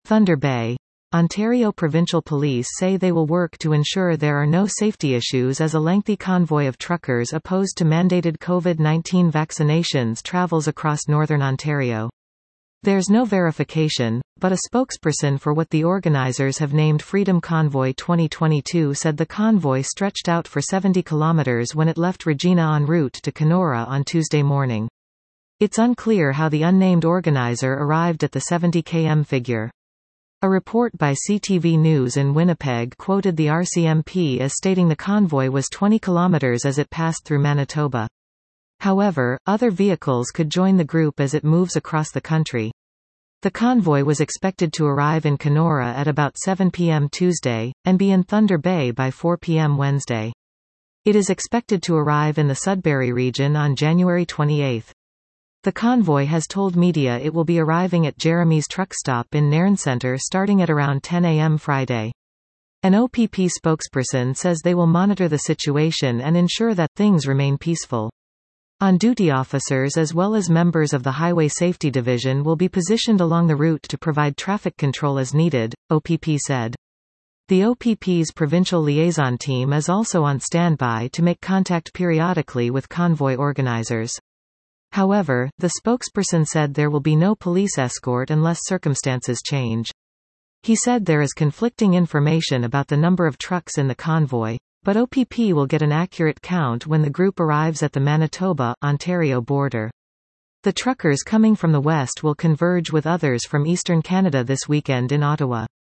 Thunder Bay. Ontario Provincial Police say they will work to ensure there are no safety issues as a lengthy convoy of truckers opposed to mandated COVID-19 vaccinations travels across northern Ontario. There's no verification, but a spokesperson for what the organizers have named Freedom Convoy 2022 said the convoy stretched out for 70 kilometers when it left Regina en route to Kenora on Tuesday morning. It's unclear how the unnamed organizer arrived at the 70 km figure. A report by CTV News in Winnipeg quoted the RCMP as stating the convoy was 20 kilometers as it passed through Manitoba. However, other vehicles could join the group as it moves across the country. The convoy was expected to arrive in Kenora at about 7 p.m. Tuesday, and be in Thunder Bay by 4 p.m. Wednesday. It is expected to arrive in the Sudbury region on January 28. The convoy has told media it will be arriving at Jeremy's truck stop in Nairn Centre starting at around 10 a.m. Friday. An OPP spokesperson says they will monitor the situation and ensure that things remain peaceful. On-duty officers as well as members of the Highway Safety Division will be positioned along the route to provide traffic control as needed, OPP said. The OPP's provincial liaison team is also on standby to make contact periodically with convoy organizers. However, the spokesperson said there will be no police escort unless circumstances change. He said there is conflicting information about the number of trucks in the convoy, but OPP will get an accurate count when the group arrives at the Manitoba-Ontario border. The truckers coming from the west will converge with others from eastern Canada this weekend in Ottawa.